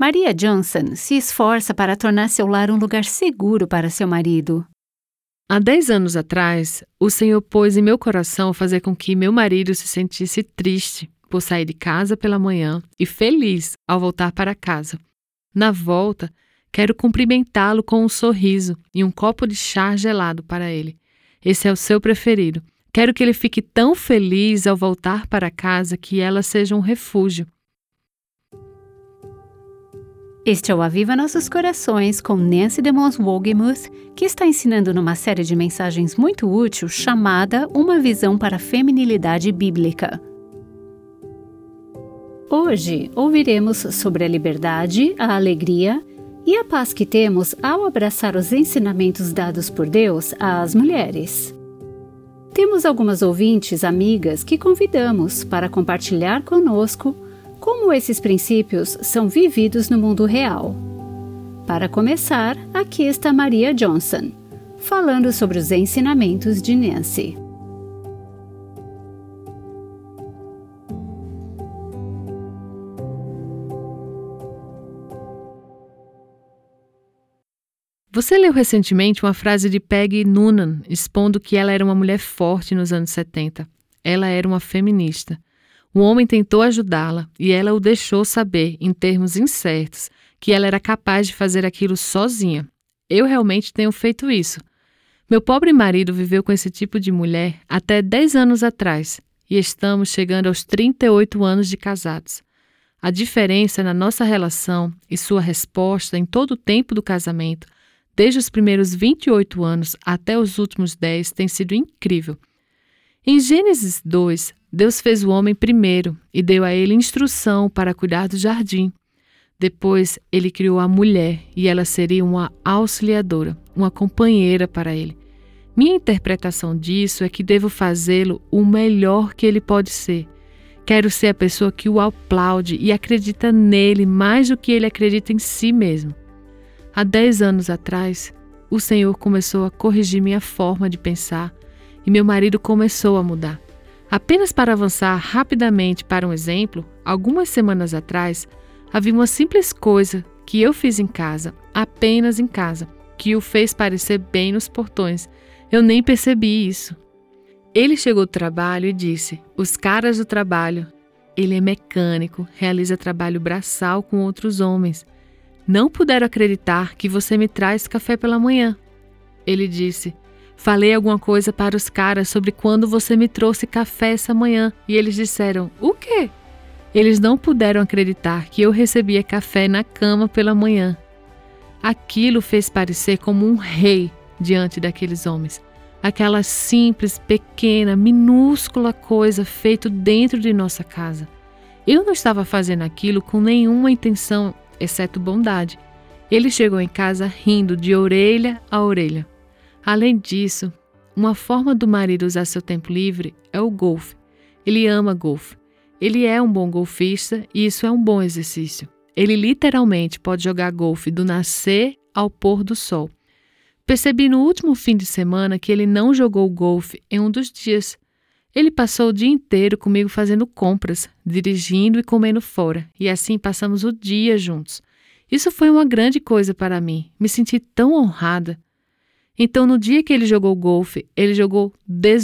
Maria Johnson se esforça para tornar seu lar um lugar seguro para seu marido. Há 10 anos atrás, o Senhor pôs em meu coração fazer com que meu marido se sentisse triste por sair de casa pela manhã e feliz ao voltar para casa. Na volta, quero cumprimentá-lo com um sorriso e um copo de chá gelado para ele. Esse é o seu preferido. Quero que ele fique tão feliz ao voltar para casa que ela seja um refúgio. Este é o Aviva Nossos Corações com Nancy DeMoss Wolgemuth, que está ensinando numa série de mensagens muito útil chamada Uma Visão para a Feminilidade Bíblica. Hoje ouviremos sobre a liberdade, a alegria e a paz que temos ao abraçar os ensinamentos dados por Deus às mulheres. Temos algumas ouvintes amigas que convidamos para compartilhar conosco como esses princípios são vividos no mundo real. Para começar, aqui está Maria Johnson, falando sobre os ensinamentos de Nancy. Você leu recentemente uma frase de Peggy Noonan expondo que ela era uma mulher forte nos anos 70. Ela era uma feminista. O homem tentou ajudá-la e ela o deixou saber, em termos incertos, que ela era capaz de fazer aquilo sozinha. Eu realmente tenho feito isso. Meu pobre marido viveu com esse tipo de mulher até 10 anos atrás e estamos chegando aos 38 anos de casados. A diferença na nossa relação e sua resposta em todo o tempo do casamento, desde os primeiros 28 anos até os últimos 10, tem sido incrível. Em Gênesis 2, Deus fez o homem primeiro e deu a ele instrução para cuidar do jardim. Depois, ele criou a mulher e ela seria uma auxiliadora, uma companheira para ele. Minha interpretação disso é que devo fazê-lo o melhor que ele pode ser. Quero ser a pessoa que o aplaude e acredita nele mais do que ele acredita em si mesmo. Há 10 anos atrás, o Senhor começou a corrigir minha forma de pensar e meu marido começou a mudar. Apenas para avançar rapidamente para um exemplo, algumas semanas atrás, havia uma simples coisa que eu fiz em casa, apenas em casa, que o fez parecer bem nos portões. Eu nem percebi isso. Ele chegou do trabalho e disse: "Os caras do trabalho. Ele é mecânico, realiza trabalho braçal com outros homens. Não puderam acreditar que você me traz café pela manhã." Ele disse: "Falei alguma coisa para os caras sobre quando você me trouxe café essa manhã e eles disseram, o quê?" Eles não puderam acreditar que eu recebia café na cama pela manhã. Aquilo fez parecer como um rei diante daqueles homens. Aquela simples, pequena, minúscula coisa feita dentro de nossa casa. Eu não estava fazendo aquilo com nenhuma intenção, exceto bondade. Ele chegou em casa rindo de orelha a orelha. Além disso, uma forma do marido usar seu tempo livre é o golfe. Ele ama golfe. Ele é um bom golfista e isso é um bom exercício. Ele literalmente pode jogar golfe do nascer ao pôr do sol. Percebi no último fim de semana que ele não jogou golfe em um dos dias. Ele passou o dia inteiro comigo fazendo compras, dirigindo e comendo fora, e assim passamos o dia juntos. Isso foi uma grande coisa para mim. Me senti tão honrada. Então, no dia que ele jogou golfe, ele jogou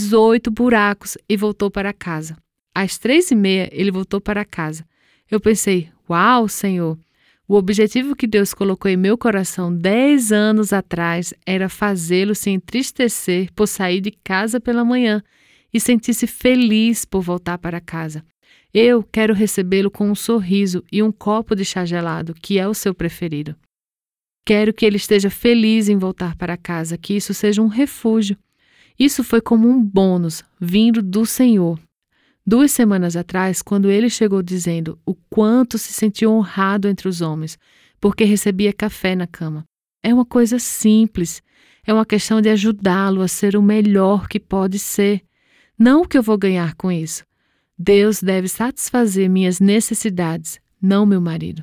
18 buracos e voltou para casa. Às 3h30, ele voltou para casa. Eu pensei, uau, Senhor! O objetivo que Deus colocou em meu coração 10 anos atrás era fazê-lo se entristecer por sair de casa pela manhã e sentir-se feliz por voltar para casa. Eu quero recebê-lo com um sorriso e um copo de chá gelado, que é o seu preferido. Quero que ele esteja feliz em voltar para casa, que isso seja um refúgio. Isso foi como um bônus vindo do Senhor. 2 semanas atrás, quando ele chegou dizendo o quanto se sentiu honrado entre os homens, porque recebia café na cama. É uma coisa simples. É uma questão de ajudá-lo a ser o melhor que pode ser. Não o que eu vou ganhar com isso. Deus deve satisfazer minhas necessidades, não meu marido.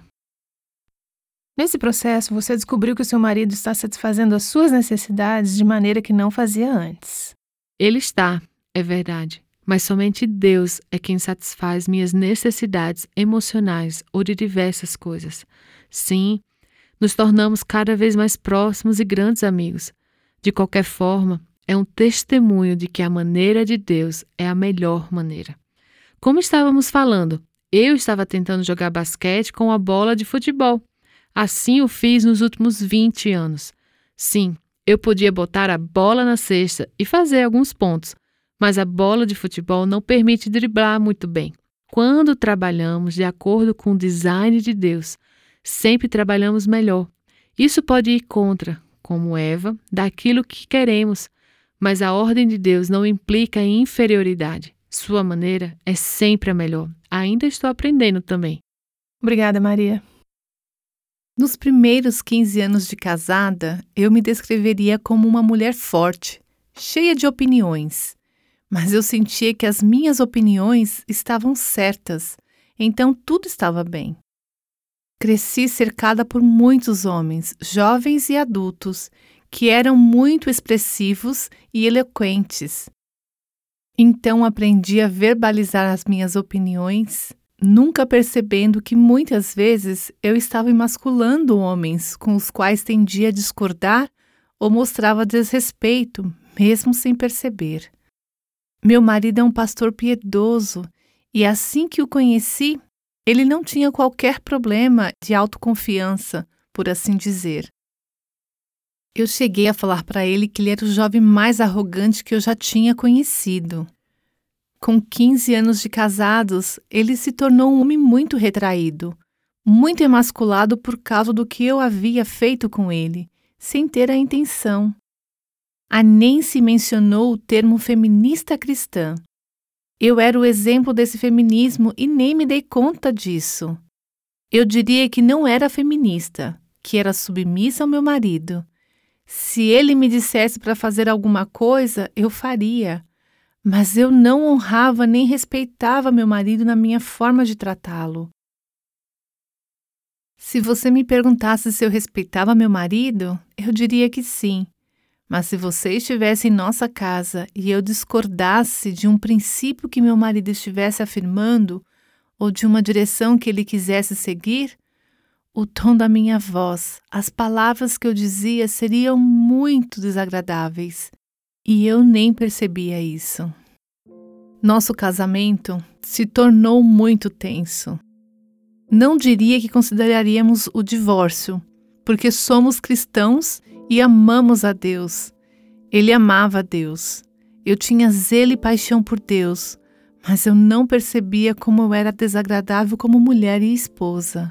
Nesse processo, você descobriu que o seu marido está satisfazendo as suas necessidades de maneira que não fazia antes. Ele está, é verdade, mas somente Deus é quem satisfaz minhas necessidades emocionais ou de diversas coisas. Sim, nos tornamos cada vez mais próximos e grandes amigos. De qualquer forma, é um testemunho de que a maneira de Deus é a melhor maneira. Como estávamos falando, eu estava tentando jogar basquete com a bola de futebol. Assim o fiz nos últimos 20 anos. Sim, eu podia botar a bola na cesta e fazer alguns pontos, mas a bola de futebol não permite driblar muito bem. Quando trabalhamos de acordo com o design de Deus, sempre trabalhamos melhor. Isso pode ir contra, como Eva, daquilo que queremos, mas a ordem de Deus não implica em inferioridade. Sua maneira é sempre a melhor. Ainda estou aprendendo também. Obrigada, Maria. Nos primeiros 15 anos de casada, eu me descreveria como uma mulher forte, cheia de opiniões. Mas eu sentia que as minhas opiniões estavam certas, então tudo estava bem. Cresci cercada por muitos homens, jovens e adultos, que eram muito expressivos e eloquentes. Então aprendi a verbalizar as minhas opiniões, nunca percebendo que muitas vezes eu estava emasculando homens com os quais tendia a discordar ou mostrava desrespeito, mesmo sem perceber. Meu marido é um pastor piedoso e assim que o conheci, ele não tinha qualquer problema de autoconfiança, por assim dizer. Eu cheguei a falar para ele que ele era o jovem mais arrogante que eu já tinha conhecido. Com 15 anos de casados, ele se tornou um homem muito retraído, muito emasculado por causa do que eu havia feito com ele, sem ter a intenção. A Nancy mencionou o termo feminista cristã. Eu era o exemplo desse feminismo e nem me dei conta disso. Eu diria que não era feminista, que era submissa ao meu marido. Se ele me dissesse para fazer alguma coisa, eu faria. Mas eu não honrava nem respeitava meu marido na minha forma de tratá-lo. Se você me perguntasse se eu respeitava meu marido, eu diria que sim. Mas se você estivesse em nossa casa e eu discordasse de um princípio que meu marido estivesse afirmando ou de uma direção que ele quisesse seguir, o tom da minha voz, as palavras que eu dizia seriam muito desagradáveis. E eu nem percebia isso. Nosso casamento se tornou muito tenso. Não diria que consideraríamos o divórcio, porque somos cristãos e amamos a Deus. Ele amava a Deus. Eu tinha zelo e paixão por Deus, mas eu não percebia como eu era desagradável como mulher e esposa.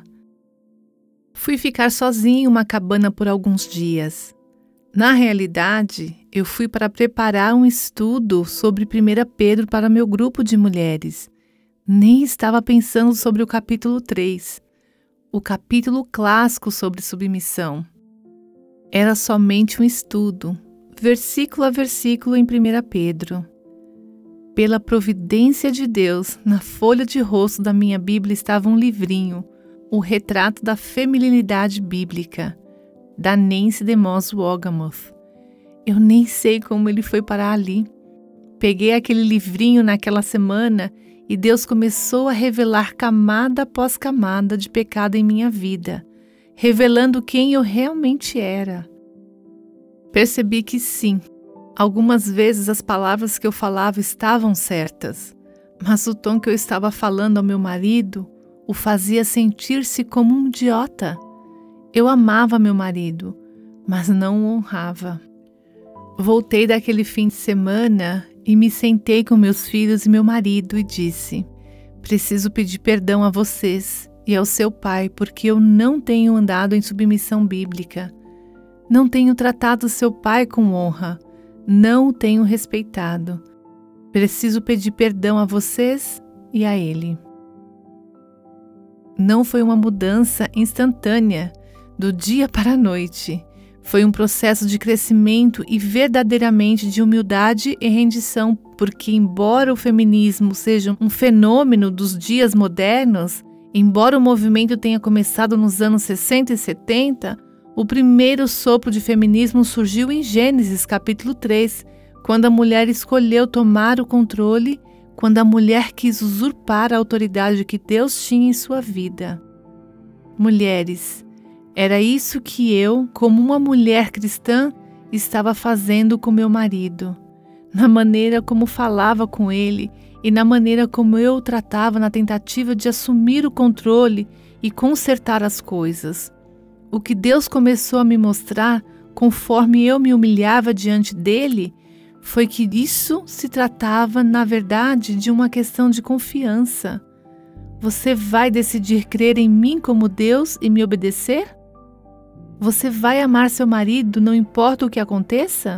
Fui ficar sozinha em uma cabana por alguns dias. Na realidade, eu fui para preparar um estudo sobre 1 Pedro para meu grupo de mulheres. Nem estava pensando sobre o capítulo 3, o capítulo clássico sobre submissão. Era somente um estudo, versículo a versículo em 1 Pedro. Pela providência de Deus, na folha de rosto da minha Bíblia estava um livrinho, o retrato da feminilidade bíblica, da Nancy DeMoss Wolgemuth. Eu nem sei como ele foi parar ali. Peguei aquele livrinho naquela semana e Deus começou a revelar camada após camada de pecado em minha vida, revelando quem eu realmente era. Percebi que sim, algumas vezes as palavras que eu falava estavam certas, mas o tom que eu estava falando ao meu marido o fazia sentir-se como um idiota. Eu amava meu marido, mas não o honrava. Voltei daquele fim de semana e me sentei com meus filhos e meu marido e disse: preciso pedir perdão a vocês e ao seu pai porque eu não tenho andado em submissão bíblica. Não tenho tratado seu pai com honra, não o tenho respeitado. Preciso pedir perdão a vocês e a ele. Não foi uma mudança instantânea, do dia para a noite. Foi um processo de crescimento e verdadeiramente de humildade e rendição, porque embora o feminismo seja um fenômeno dos dias modernos, embora o movimento tenha começado nos anos 60 e 70, o primeiro sopro de feminismo surgiu em Gênesis capítulo 3, quando a mulher escolheu tomar o controle, quando a mulher quis usurpar a autoridade que Deus tinha em sua vida. Mulheres, era isso que eu, como uma mulher cristã, estava fazendo com meu marido, na maneira como falava com ele e na maneira como eu o tratava na tentativa de assumir o controle e consertar as coisas. O que Deus começou a me mostrar, conforme eu me humilhava diante dele, foi que isso se tratava, na verdade, de uma questão de confiança. Você vai decidir crer em mim como Deus e me obedecer? Você vai amar seu marido, não importa o que aconteça?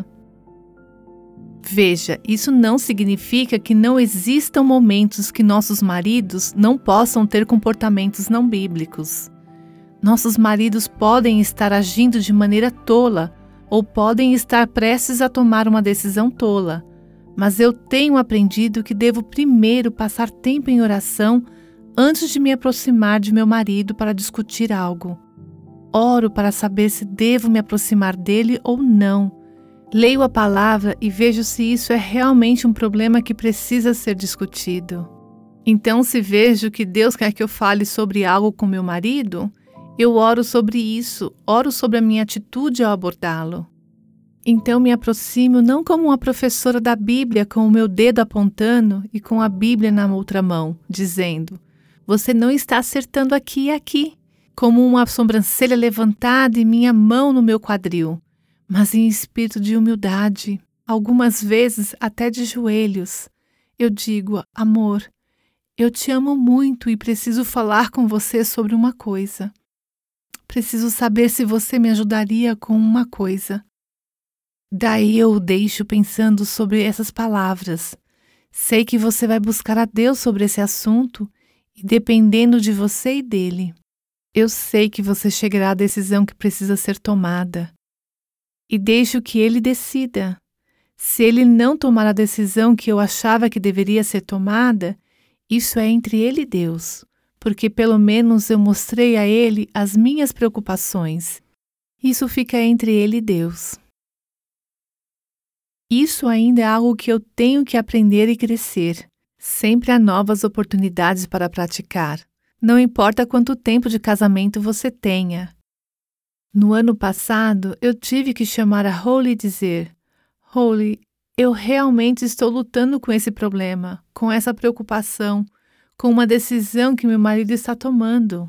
Veja, isso não significa que não existam momentos que nossos maridos não possam ter comportamentos não bíblicos. Nossos maridos podem estar agindo de maneira tola ou podem estar prestes a tomar uma decisão tola, mas eu tenho aprendido que devo primeiro passar tempo em oração antes de me aproximar de meu marido para discutir algo. Oro para saber se devo me aproximar dele ou não. Leio a palavra e vejo se isso é realmente um problema que precisa ser discutido. Então, se vejo que Deus quer que eu fale sobre algo com meu marido, eu oro sobre isso, oro sobre a minha atitude ao abordá-lo. Então me aproximo não como uma professora da Bíblia com o meu dedo apontando e com a Bíblia na outra mão, dizendo: você não está acertando aqui e aqui, como uma sobrancelha levantada e minha mão no meu quadril, mas em espírito de humildade, algumas vezes até de joelhos. Eu digo: amor, eu te amo muito e preciso falar com você sobre uma coisa. Preciso saber se você me ajudaria com uma coisa. Daí eu o deixo pensando sobre essas palavras. Sei que você vai buscar a Deus sobre esse assunto e dependendo de você e dele, eu sei que você chegará à decisão que precisa ser tomada. E deixo que ele decida. Se ele não tomar a decisão que eu achava que deveria ser tomada, isso é entre ele e Deus, porque pelo menos eu mostrei a ele as minhas preocupações. Isso fica entre ele e Deus. Isso ainda é algo que eu tenho que aprender e crescer. Sempre há novas oportunidades para praticar. Não importa quanto tempo de casamento você tenha. No ano passado, eu tive que chamar a Holly e dizer: Holly, eu realmente estou lutando com esse problema, com essa preocupação, com uma decisão que meu marido está tomando.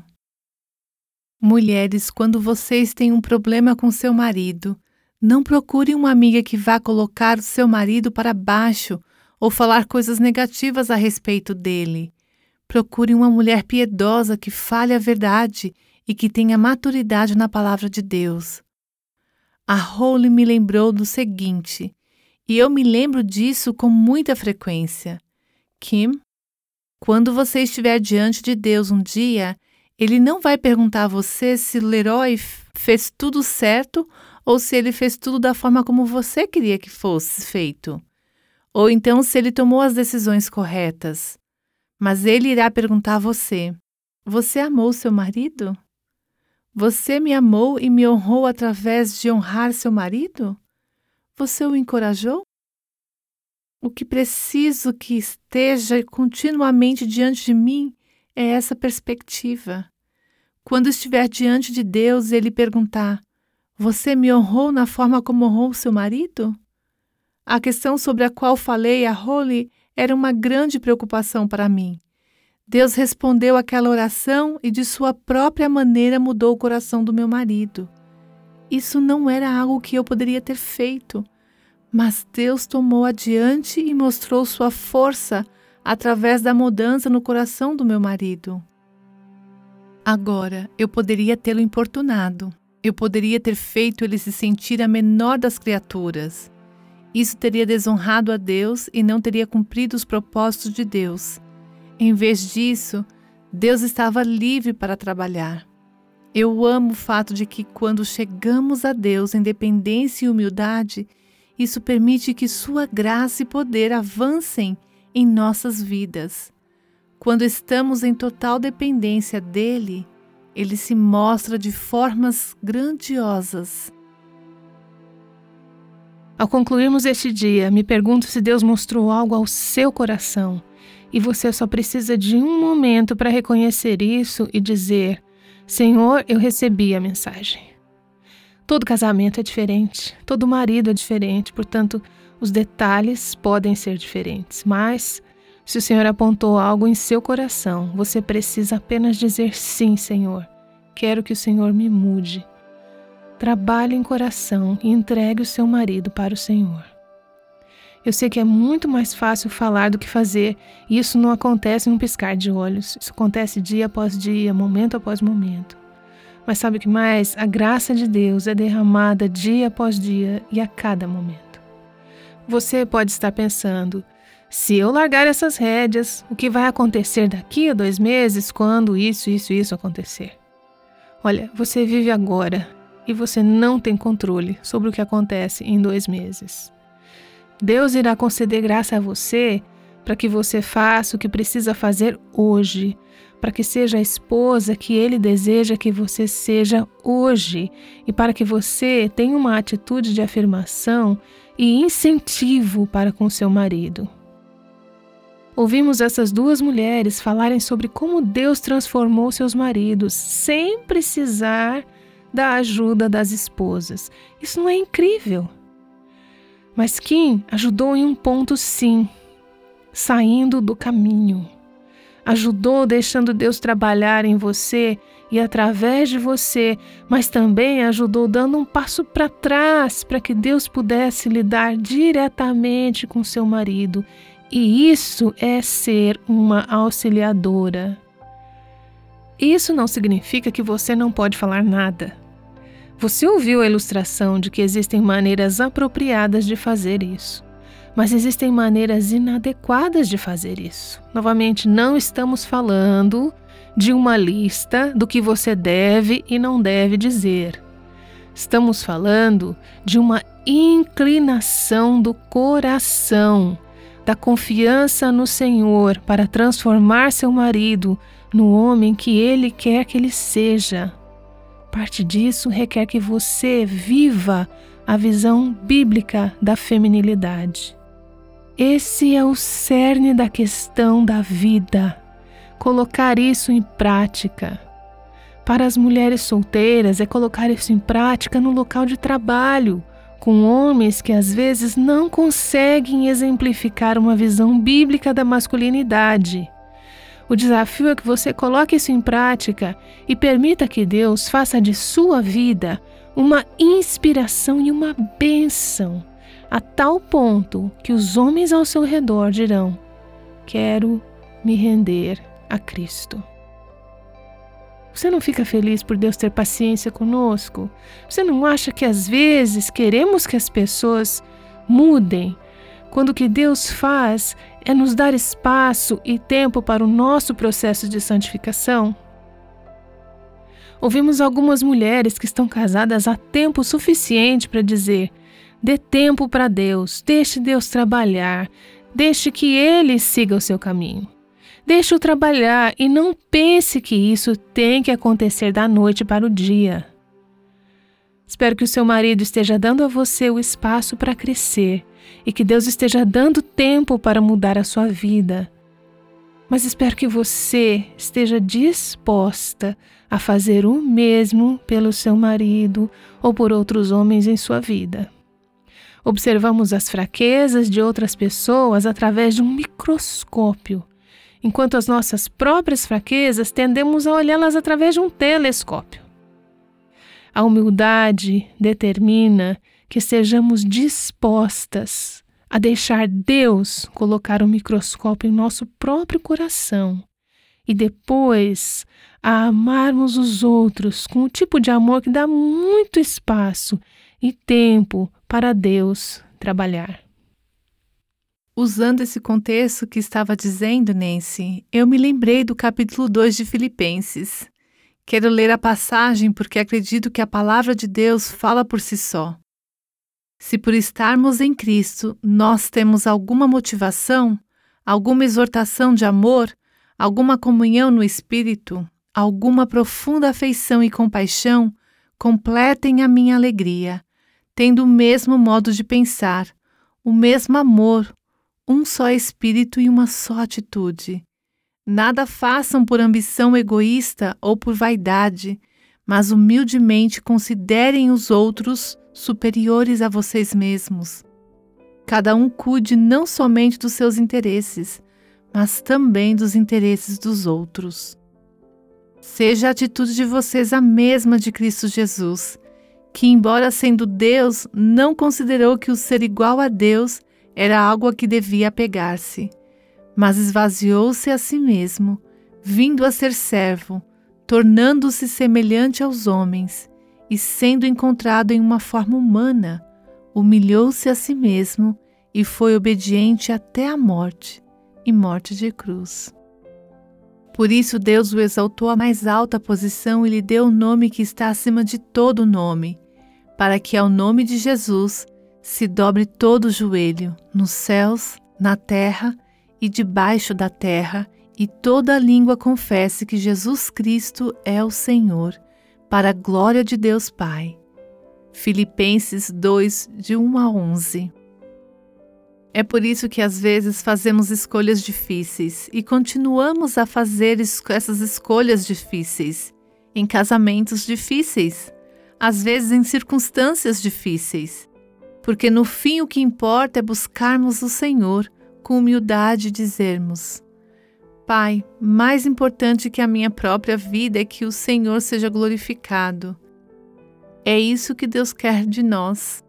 Mulheres, quando vocês têm um problema com seu marido, não procurem uma amiga que vá colocar o seu marido para baixo ou falar coisas negativas a respeito dele. Procure uma mulher piedosa que fale a verdade e que tenha maturidade na palavra de Deus. A Holly me lembrou do seguinte, e eu me lembro disso com muita frequência. Kim, quando você estiver diante de Deus um dia, Ele não vai perguntar a você se Leroy fez tudo certo ou se ele fez tudo da forma como você queria que fosse feito. Ou então se ele tomou as decisões corretas. Mas ele irá perguntar a você: você amou seu marido? Você me amou e me honrou através de honrar seu marido? Você o encorajou? O que preciso que esteja continuamente diante de mim é essa perspectiva. Quando estiver diante de Deus e Ele perguntar: você me honrou na forma como honrou seu marido? A questão sobre a qual falei a Holly era uma grande preocupação para mim. Deus respondeu aquela oração e de sua própria maneira mudou o coração do meu marido. Isso não era algo que eu poderia ter feito, mas Deus tomou adiante e mostrou sua força através da mudança no coração do meu marido. Agora, eu poderia tê-lo importunado. Eu poderia ter feito ele se sentir a menor das criaturas. Isso teria desonrado a Deus e não teria cumprido os propósitos de Deus. Em vez disso, Deus estava livre para trabalhar. Eu amo o fato de que quando chegamos a Deus em dependência e humildade, isso permite que sua graça e poder avancem em nossas vidas. Quando estamos em total dependência dele, ele se mostra de formas grandiosas. Ao concluirmos este dia, me pergunto se Deus mostrou algo ao seu coração E você só precisa de um momento para reconhecer isso e dizer: Senhor, eu recebi a mensagem. Todo casamento é diferente, todo marido é diferente, portanto, os detalhes podem ser diferentes, mas se o Senhor apontou algo em seu coração, você precisa apenas dizer: sim, Senhor, quero que o Senhor me mude. Trabalhe em coração e entregue o seu marido para o Senhor. Eu sei que é muito mais fácil falar do que fazer, e isso não acontece em um piscar de olhos. Isso acontece dia após dia, momento após momento. Mas sabe o que mais? A graça de Deus é derramada dia após dia e a cada momento. Você pode estar pensando: se eu largar essas rédeas, o que vai acontecer daqui a 2 meses quando isso acontecer? Olha, você vive agora e você não tem controle sobre o que acontece em 2 meses. Deus irá conceder graça a você para que você faça o que precisa fazer hoje, para que seja a esposa que Ele deseja que você seja hoje e para que você tenha uma atitude de afirmação e incentivo para com seu marido. Ouvimos essas 2 mulheres falarem sobre como Deus transformou seus maridos sem precisar da ajuda das esposas. Isso não é incrível? Mas Kim ajudou em um ponto sim, saindo do caminho. Ajudou deixando Deus trabalhar em você e através de você, mas também ajudou dando um passo para trás para que Deus pudesse lidar diretamente com seu marido. E isso é ser uma auxiliadora. Isso não significa que você não pode falar nada. Você ouviu a ilustração de que existem maneiras apropriadas de fazer isso, mas existem maneiras inadequadas de fazer isso. Novamente, não estamos falando de uma lista do que você deve e não deve dizer. Estamos falando de uma inclinação do coração, da confiança no Senhor para transformar seu marido no homem que Ele quer que ele seja. Parte disso requer que você viva a visão bíblica da feminilidade. Esse é o cerne da questão da vida. Colocar isso em prática. Para as mulheres solteiras, é colocar isso em prática no local de trabalho, com homens que às vezes não conseguem exemplificar uma visão bíblica da masculinidade. O desafio é que você coloque isso em prática e permita que Deus faça de sua vida uma inspiração e uma bênção, a tal ponto que os homens ao seu redor dirão: quero me render a Cristo. Você não fica feliz por Deus ter paciência conosco? Você não acha que às vezes queremos que as pessoas mudem, quando o que Deus faz é nos dar espaço e tempo para o nosso processo de santificação? Ouvimos algumas mulheres que estão casadas há tempo suficiente para dizer: dê tempo para Deus, deixe Deus trabalhar, deixe que Ele siga o seu caminho. Deixe-o trabalhar e não pense que isso tem que acontecer da noite para o dia. Espero que o seu marido esteja dando a você o espaço para crescer e que Deus esteja dando tempo para mudar a sua vida. Mas espero que você esteja disposta a fazer o mesmo pelo seu marido ou por outros homens em sua vida. Observamos as fraquezas de outras pessoas através de um microscópio, enquanto as nossas próprias fraquezas tendemos a olhá-las através de um telescópio. A humildade determina que sejamos dispostas a deixar Deus colocar um microscópio em nosso próprio coração e depois a amarmos os outros com o tipo de amor que dá muito espaço e tempo para Deus trabalhar. Usando esse contexto que estava dizendo, Nancy, eu me lembrei do capítulo 2 de Filipenses. Quero ler a passagem porque acredito que a palavra de Deus fala por si só. Se por estarmos em Cristo nós temos alguma motivação, alguma exortação de amor, alguma comunhão no Espírito, alguma profunda afeição e compaixão, completem a minha alegria, tendo o mesmo modo de pensar, o mesmo amor, um só espírito e uma só atitude. Nada façam por ambição egoísta ou por vaidade, mas humildemente considerem os outros superiores a vocês mesmos. Cada um cuide não somente dos seus interesses, mas também dos interesses dos outros. Seja a atitude de vocês a mesma de Cristo Jesus, que, embora sendo Deus, não considerou que o ser igual a Deus era algo a que devia apegar-se, mas esvaziou-se a si mesmo, vindo a ser servo, tornando-se semelhante aos homens, e sendo encontrado em uma forma humana, humilhou-se a si mesmo e foi obediente até a morte, e morte de cruz. Por isso Deus o exaltou à mais alta posição e lhe deu o nome que está acima de todo nome, para que ao nome de Jesus se dobre todo o joelho, nos céus, na terra e debaixo da terra, e toda a língua confesse que Jesus Cristo é o Senhor, para a glória de Deus Pai. Filipenses 2, de 1 a 11. É por isso que às vezes fazemos escolhas difíceis e continuamos a fazer essas escolhas difíceis, em casamentos difíceis, às vezes em circunstâncias difíceis, porque no fim o que importa é buscarmos o Senhor com humildade e dizermos: Pai, mais importante que a minha própria vida é que o Senhor seja glorificado. É isso que Deus quer de nós.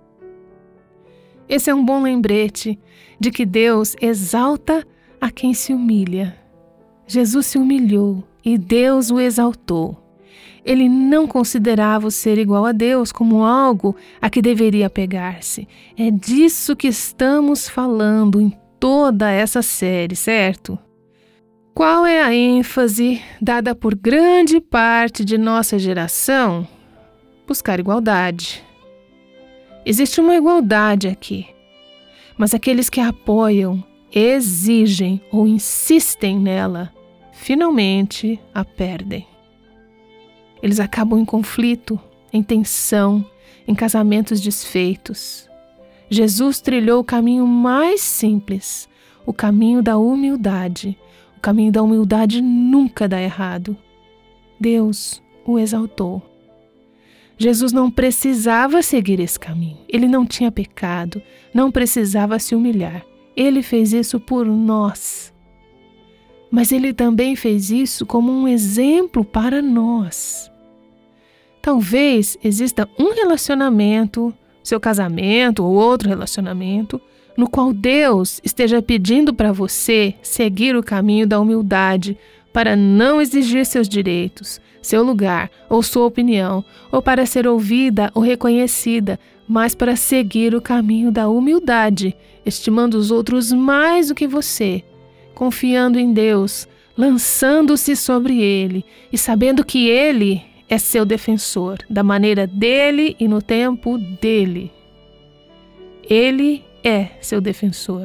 Esse é um bom lembrete de que Deus exalta a quem se humilha. Jesus se humilhou e Deus o exaltou. Ele não considerava o ser igual a Deus como algo a que deveria apegar-se. É disso que estamos falando em toda essa série, certo? Qual é a ênfase dada por grande parte de nossa geração? Buscar igualdade. Existe uma igualdade aqui, mas aqueles que a apoiam, exigem ou insistem nela, finalmente a perdem. Eles acabam em conflito, em tensão, em casamentos desfeitos. Jesus trilhou o caminho mais simples, o caminho da humildade. O caminho da humildade nunca dá errado. Deus o exaltou. Jesus não precisava seguir esse caminho. Ele não tinha pecado, não precisava se humilhar. Ele fez isso por nós. Mas ele também fez isso como um exemplo para nós. Talvez exista um relacionamento, seu casamento ou outro relacionamento, no qual Deus esteja pedindo para você seguir o caminho da humildade para não exigir seus direitos, seu lugar ou sua opinião, ou para ser ouvida ou reconhecida, mas para seguir o caminho da humildade, estimando os outros mais do que você, confiando em Deus, lançando-se sobre Ele e sabendo que Ele é seu defensor, da maneira dele e no tempo dele. Ele é seu defensor.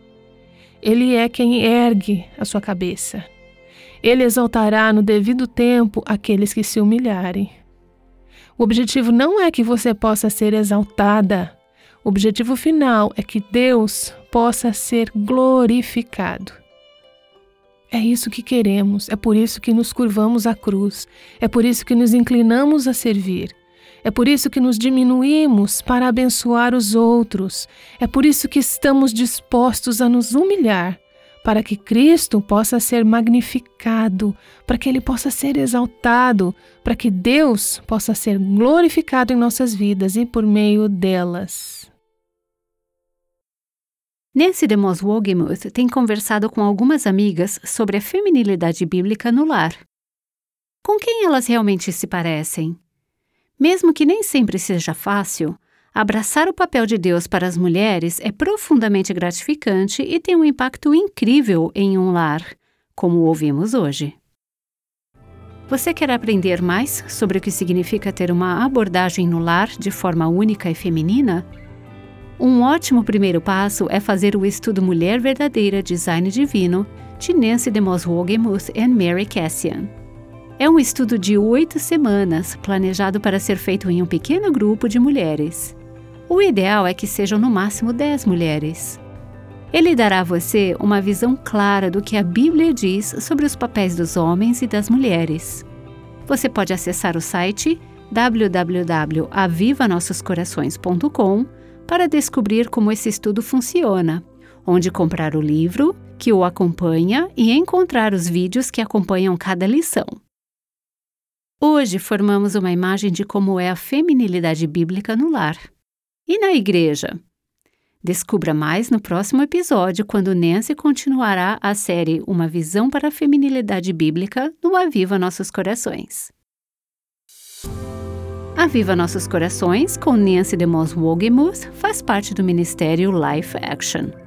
Ele é quem ergue a sua cabeça. Ele exaltará no devido tempo aqueles que se humilharem. O objetivo não é que você possa ser exaltada. O objetivo final é que Deus possa ser glorificado. É isso que queremos, é por isso que nos curvamos à cruz, é por isso que nos inclinamos a servir. É por isso que nos diminuímos para abençoar os outros. É por isso que estamos dispostos a nos humilhar, para que Cristo possa ser magnificado, para que Ele possa ser exaltado, para que Deus possa ser glorificado em nossas vidas e por meio delas. Nancy DeMoss Wolgemuth tem conversado com algumas amigas sobre a feminilidade bíblica no lar. Com quem elas realmente se parecem? Mesmo que nem sempre seja fácil, abraçar o papel de Deus para as mulheres é profundamente gratificante e tem um impacto incrível em um lar, como ouvimos hoje. Você quer aprender mais sobre o que significa ter uma abordagem no lar de forma única e feminina? Um ótimo primeiro passo é fazer o estudo Mulher Verdadeira Design Divino, de Nancy DeMoss Wolgemuth e Mary Cassian. É um estudo de 8 semanas, planejado para ser feito em um pequeno grupo de mulheres. O ideal é que sejam no máximo 10 mulheres. Ele dará a você uma visão clara do que a Bíblia diz sobre os papéis dos homens e das mulheres. Você pode acessar o site www.avivanossoscorações.com para descobrir como esse estudo funciona, onde comprar o livro que o acompanha e encontrar os vídeos que acompanham cada lição. Hoje formamos uma imagem de como é a feminilidade bíblica no lar. E na igreja? Descubra mais no próximo episódio, quando Nancy continuará a série Uma Visão para a Feminilidade Bíblica no Aviva Nossos Corações. Aviva Nossos Corações, com Nancy DeMoss Wogemuth, faz parte do Ministério Life Action.